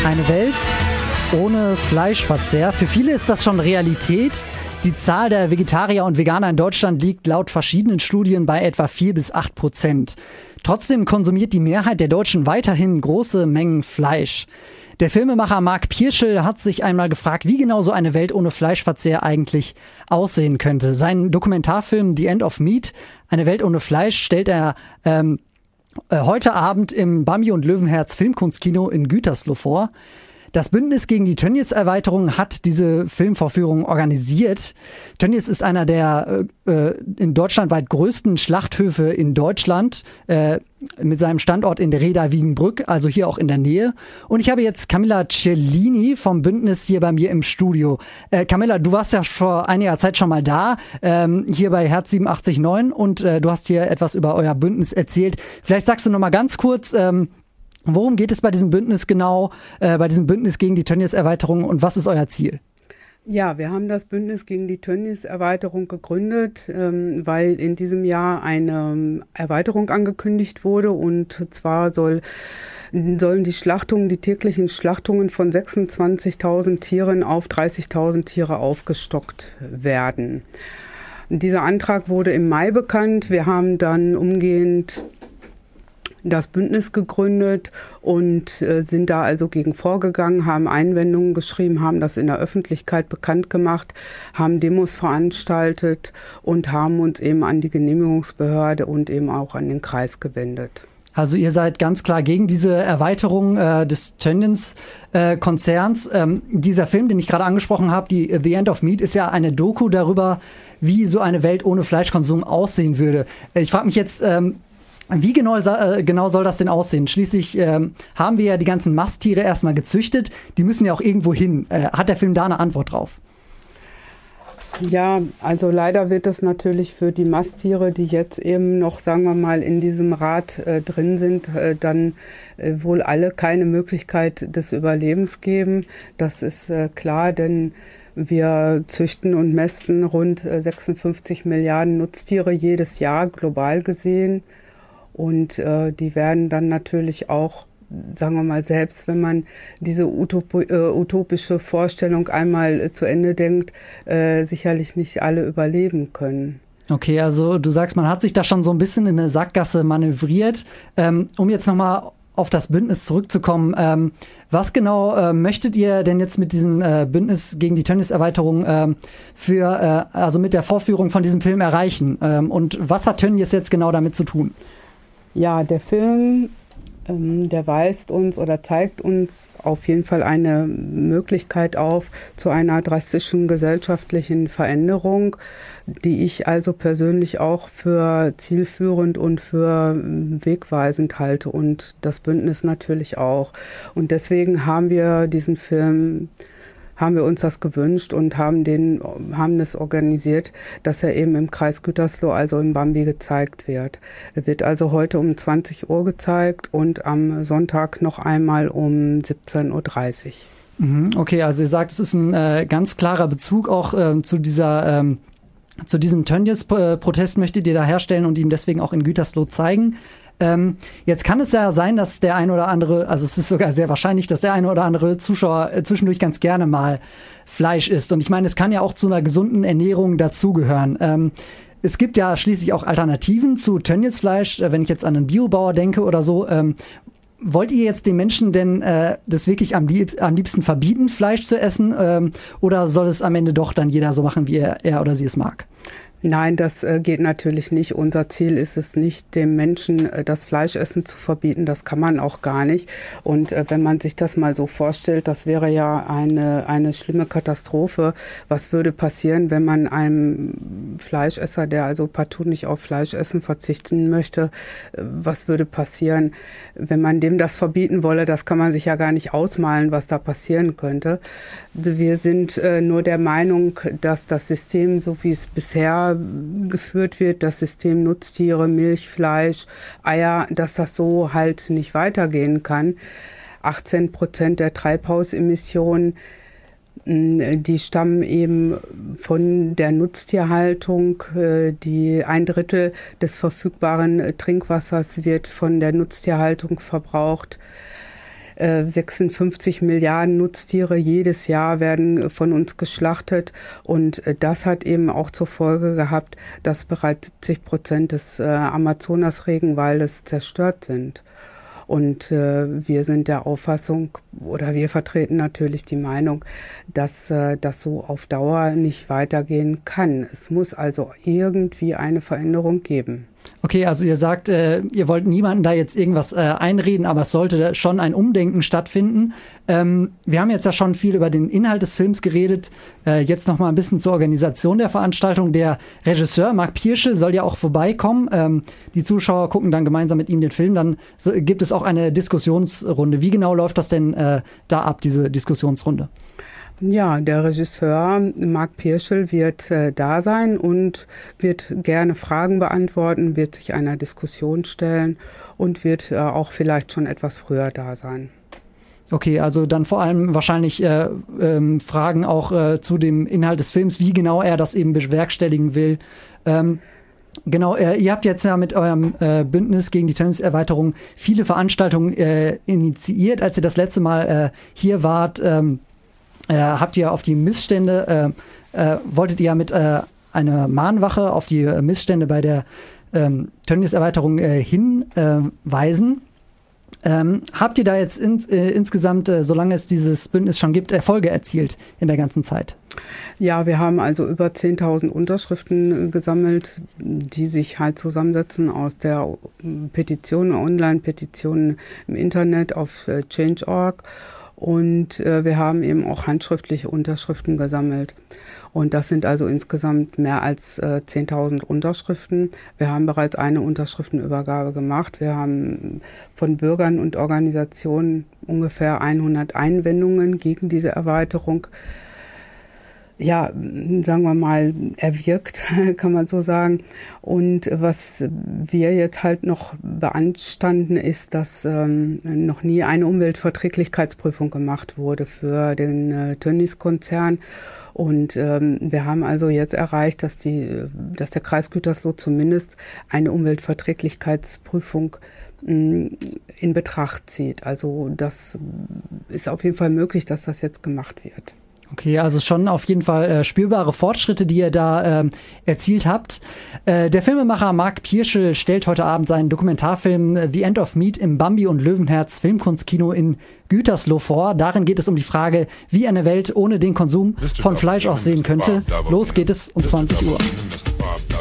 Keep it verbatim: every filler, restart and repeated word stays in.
Eine Welt ohne Fleischverzehr. Für viele ist das schon Realität. Die Zahl der Vegetarier und Veganer in Deutschland liegt laut verschiedenen Studien bei etwa vier bis acht Prozent. Trotzdem konsumiert die Mehrheit der Deutschen weiterhin große Mengen Fleisch. Der Filmemacher Marc Pierschel hat sich einmal gefragt, wie genau so eine Welt ohne Fleischverzehr eigentlich aussehen könnte. Sein Dokumentarfilm The End of Meat, eine Welt ohne Fleisch, stellt er ähm, äh, heute Abend im Bambi und Löwenherz Filmkunstkino in Gütersloh vor. Das Bündnis gegen die Tönnies-Erweiterung hat diese Filmvorführung organisiert. Tönnies ist einer der äh, in Deutschland weit größten Schlachthöfe in Deutschland, äh, mit seinem Standort in der Reda Wiedenbrück, also hier auch in der Nähe. Und ich habe jetzt Camilla Cellini vom Bündnis hier bei mir im Studio. Äh, Camilla, du warst ja vor einiger Zeit schon mal da, ähm, hier bei Herz siebenundachtzig Komma neun und äh, du hast hier etwas über euer Bündnis erzählt. Vielleicht sagst du noch mal ganz kurz, ähm, worum geht es bei diesem Bündnis genau, äh, bei diesem Bündnis gegen die Tönnies-Erweiterung und was ist euer Ziel? Ja, wir haben das Bündnis gegen die Tönnies-Erweiterung gegründet, ähm, weil in diesem Jahr eine Erweiterung angekündigt wurde und zwar soll, sollen die Schlachtungen, die täglichen Schlachtungen von sechsundzwanzigtausend Tieren auf dreißigtausend Tiere aufgestockt werden. Dieser Antrag wurde im Mai bekannt. Wir haben dann umgehend das Bündnis gegründet und äh, sind da also gegen vorgegangen, haben Einwendungen geschrieben, haben das in der Öffentlichkeit bekannt gemacht, haben Demos veranstaltet und haben uns eben an die Genehmigungsbehörde und eben auch an den Kreis gewendet. Also ihr seid ganz klar gegen diese Erweiterung äh, des Tönnies-Konzerns. Äh, ähm, dieser Film, den ich gerade angesprochen habe, die The End of Meat, ist ja eine Doku darüber, wie so eine Welt ohne Fleischkonsum aussehen würde. Ich frage mich jetzt, ähm, Wie genau, äh, genau soll das denn aussehen? Schließlich ähm, haben wir ja die ganzen Masttiere erstmal gezüchtet. Die müssen ja auch irgendwo hin. Äh, hat der Film da eine Antwort drauf? Ja, also leider wird es natürlich für die Masttiere, die jetzt eben noch, sagen wir mal, in diesem Rad äh, drin sind, äh, dann äh, wohl alle keine Möglichkeit des Überlebens geben. Das ist äh, klar, denn wir züchten und mästen rund äh, sechsundfünfzig Milliarden Nutztiere jedes Jahr, global gesehen. Und äh, die werden dann natürlich auch, sagen wir mal, selbst wenn man diese Utop- äh, utopische Vorstellung einmal äh, zu Ende denkt, äh, sicherlich nicht alle überleben können. Okay, also du sagst, man hat sich da schon so ein bisschen in eine Sackgasse manövriert. Ähm, um jetzt nochmal auf das Bündnis zurückzukommen, ähm, was genau äh, möchtet ihr denn jetzt mit diesem äh, Bündnis gegen die Tönnies-Erweiterung ähm, für, äh, also mit der Vorführung von diesem Film erreichen? Ähm, und was hat Tönnies jetzt genau damit zu tun? Ja, der Film, ähm, der weist uns oder zeigt uns auf jeden Fall eine Möglichkeit auf zu einer drastischen gesellschaftlichen Veränderung, die ich also persönlich auch für zielführend und für wegweisend halte und das Bündnis natürlich auch. Und deswegen haben wir diesen Film haben wir uns das gewünscht und haben den, haben das organisiert, dass er eben im Kreis Gütersloh, also im Bambi, gezeigt wird. Er wird also heute um zwanzig Uhr gezeigt und am Sonntag noch einmal um siebzehn Uhr dreißig. Okay, also ihr sagt, es ist ein äh, ganz klarer Bezug auch äh, zu dieser, ähm, zu diesem Tönnies-Protest möchtet ihr da herstellen und ihn deswegen auch in Gütersloh zeigen. Ähm, jetzt kann es ja sein, dass der ein oder andere, also es ist sogar sehr wahrscheinlich, dass der eine oder andere Zuschauer äh, zwischendurch ganz gerne mal Fleisch isst. Und ich meine, es kann ja auch zu einer gesunden Ernährung dazugehören. Ähm, es gibt ja schließlich auch Alternativen zu Tönnies-Fleisch, äh, wenn ich jetzt an einen Biobauer denke oder so. Ähm, wollt ihr jetzt den Menschen denn äh, das wirklich am, lieb- am liebsten verbieten, Fleisch zu essen? Ähm, oder soll es am Ende doch dann jeder so machen, wie er, er oder sie es mag? Nein, das äh, geht natürlich nicht. Unser Ziel ist es nicht, dem Menschen äh, das Fleischessen zu verbieten. Das kann man auch gar nicht. Und äh, wenn man sich das mal so vorstellt, das wäre ja eine, eine schlimme Katastrophe. Was würde passieren, wenn man einem Fleischesser, der also partout nicht auf Fleischessen verzichten möchte, äh, was würde passieren, wenn man dem das verbieten wolle? Das kann man sich ja gar nicht ausmalen, was da passieren könnte. Also wir sind äh, nur der Meinung, dass das System, so wie es bisher geführt wird, das System Nutztiere, Milch, Fleisch, Eier, dass das so halt nicht weitergehen kann. achtzehn Prozent der Treibhausemissionen, die stammen eben von der Nutztierhaltung. Die ein Drittel des verfügbaren Trinkwassers wird von der Nutztierhaltung verbraucht. äh, sechsundfünfzig Milliarden Nutztiere jedes Jahr werden von uns geschlachtet. Und äh, das hat eben auch zur Folge gehabt, dass bereits siebzig Prozent des äh, Amazonas-Regenwaldes zerstört sind. Und äh, wir sind der Auffassung, oder wir vertreten natürlich die Meinung, dass äh, das so auf Dauer nicht weitergehen kann. Es muss also irgendwie eine Veränderung geben. Okay, also ihr sagt, äh, ihr wollt niemanden da jetzt irgendwas äh, einreden, aber es sollte schon ein Umdenken stattfinden. Ähm, wir haben jetzt ja schon viel über den Inhalt des Films geredet. Äh, jetzt noch mal ein bisschen zur Organisation der Veranstaltung. Der Regisseur Marc Pierschel soll ja auch vorbeikommen. Ähm, die Zuschauer gucken dann gemeinsam mit ihm den Film. Dann so, gibt es auch eine Diskussionsrunde. Wie genau läuft das denn äh, da ab, diese Diskussionsrunde? Ja, der Regisseur Marc Pierschel wird äh, da sein und wird gerne Fragen beantworten, wird sich einer Diskussion stellen und wird äh, auch vielleicht schon etwas früher da sein. Okay, also dann vor allem wahrscheinlich äh, ähm, Fragen auch äh, zu dem Inhalt des Films, wie genau er das eben bewerkstelligen will. Ähm, Genau, äh, ihr habt jetzt ja mit eurem äh, Bündnis gegen die Tönnies-Erweiterung viele Veranstaltungen äh, initiiert. Als ihr das letzte Mal äh, hier wart, ähm, Äh, habt ihr auf die Missstände, äh, äh, wolltet ihr mit äh, einer Mahnwache auf die äh, Missstände bei der ähm, Tönnies-Erweiterung äh, hinweisen. Äh, ähm, habt ihr da jetzt ins, äh, insgesamt, äh, solange es dieses Bündnis schon gibt, Erfolge erzielt in der ganzen Zeit? Ja, wir haben also über zehntausend Unterschriften gesammelt, die sich halt zusammensetzen aus der Petition, Online-Petitionen im Internet auf äh, change punkt org. Und äh, wir haben eben auch handschriftliche Unterschriften gesammelt. Und das sind also insgesamt mehr als äh, zehntausend Unterschriften. Wir haben bereits eine Unterschriftenübergabe gemacht. Wir haben von Bürgern und Organisationen ungefähr hundert Einwendungen gegen diese Erweiterung, ja, sagen wir mal, erwirkt, kann man so sagen. Und was wir jetzt halt noch beanstanden, ist, dass ähm, noch nie eine Umweltverträglichkeitsprüfung gemacht wurde für den äh, Tönnies-Konzern. Und ähm, wir haben also jetzt erreicht, dass, die, dass der Kreis Gütersloh zumindest eine Umweltverträglichkeitsprüfung mh, in Betracht zieht. Also das ist auf jeden Fall möglich, dass das jetzt gemacht wird. Okay, also schon auf jeden Fall äh, spürbare Fortschritte, die ihr da ähm, erzielt habt. Äh, der Filmemacher Marc Pierschel stellt heute Abend seinen Dokumentarfilm The End of Meat im Bambi und Löwenherz Filmkunstkino in Gütersloh vor. Darin geht es um die Frage, wie eine Welt ohne den Konsum von Fleisch aussehen könnte. Los geht es um zwanzig Uhr.